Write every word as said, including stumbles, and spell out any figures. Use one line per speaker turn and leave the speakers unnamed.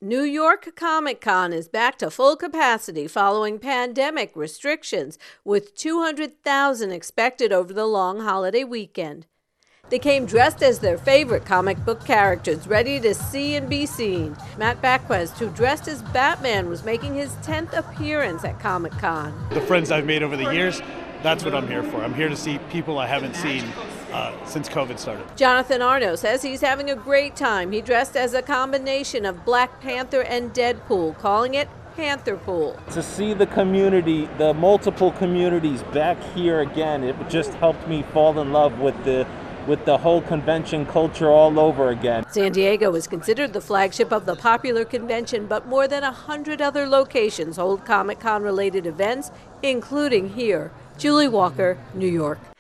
New York Comic Con is back to full capacity following pandemic restrictions, with two hundred thousand expected over the long holiday weekend. They came dressed as their favorite comic book characters, ready to see and be seen. Matt Bacquest, who dressed as Batman, was making his tenth appearance at Comic Con.
The friends I've made over the years, that's what I'm here for. I'm here to see people I haven't seen uh, since COVID started.
Jonathan Arno says he's having a great time. He dressed as a combination of Black Panther and Deadpool, calling it Pantherpool.
To see the community, the multiple communities back here again, it just helped me fall in love with the with the whole convention culture all over again.
San Diego is considered the flagship of the popular convention, but more than a hundred other locations hold Comic-Con related events, including here. Julie Walker, New York.